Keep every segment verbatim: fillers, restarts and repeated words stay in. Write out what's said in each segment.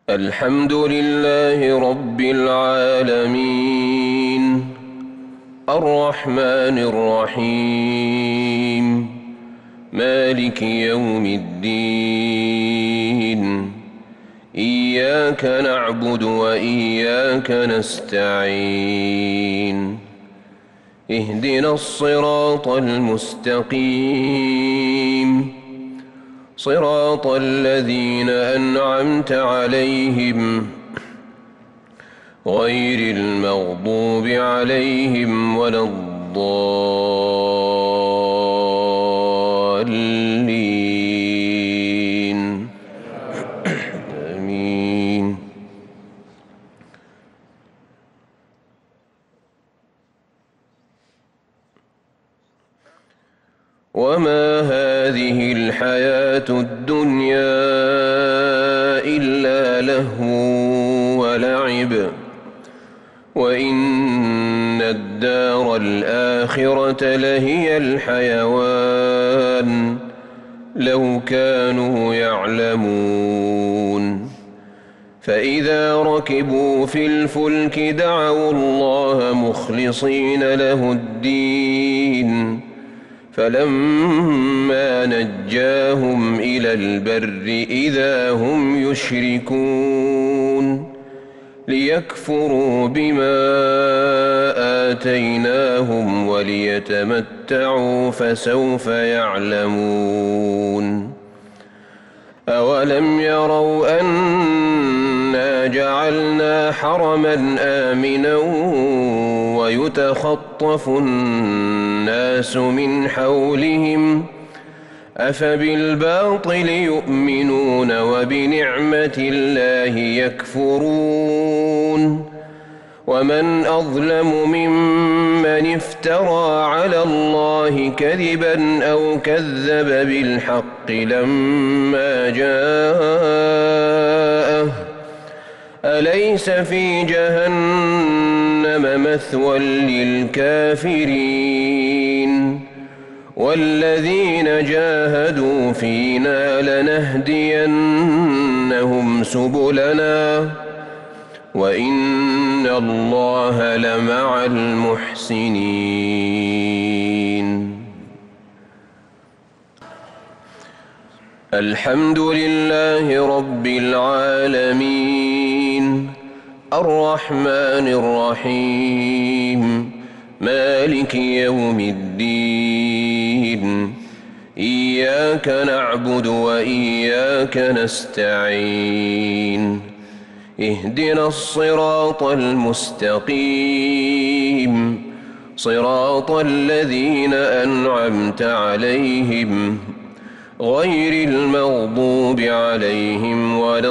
الحمد لله رب العالمين الرحمن الرحيم مالك يوم الدين إياك نعبد وإياك نستعين اهدنا الصراط المستقيم صراط الذين أنعمت عليهم غير المغضوب عليهم ولا الضالين آمين. وما هذه الحياة الدنيا إلا لهو ولعب وإن الدار الآخرة لهي الحيوان لو كانوا يعلمون. فإذا ركبوا في الفلك دعوا الله مخلصين له الدين فلما نجاهم إلى البر إذا هم يشركون ليكفروا بما آتيناهم وليتمتعوا فسوف يعلمون. أولم يروا أنا جعلنا حرما آمنا ويتخطف الناس من حولهم أفبالباطل يؤمنون وبنعمة الله يكفرون. ومن أظلم ممن افترى على الله كذبا أو كذب بالحق لما جاءه أليس في جهنم مثوى للكافرين والذين جاهدوا فينا لنهدينهم سبلنا وإن الله لمع المحسنين. الحمد لله رب العالمين الرحمن الرحيم مالك يوم الدين إياك نعبد وإياك نستعين اهدنا الصراط المستقيم صراط الذين أنعمت عليهم غير المغضوب عليهم ولا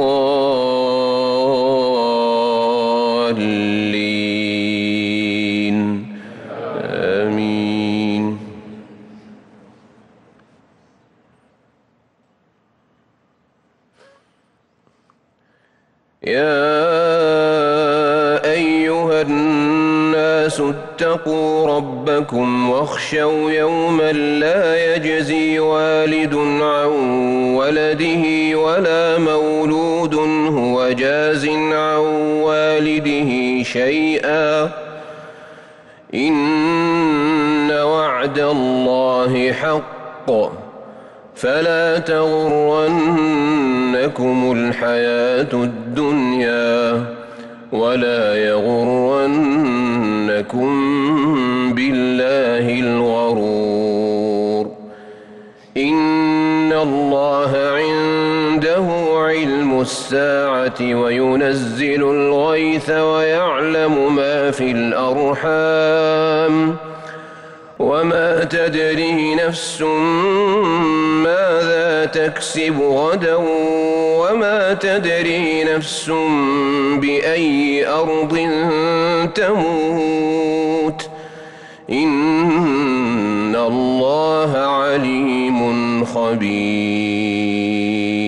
الضالين آمين. يا أيها الناس اتقوا ربكم واخشوا يوما لا يجزي والد عن ولده ولا مولود هو جاز عن والده شيئا إن وعد الله حق فلا تغرنكم الحياة الدنيا ولا يغرنكم بالله الغرور. إن الله عنده علم الساعة وينزل الغيث ويعلم ما في الأرحام وما تدري نفس ماذا تكسب غدا وما تدري نفس بأي أرض تموت إن الله عليم خبير.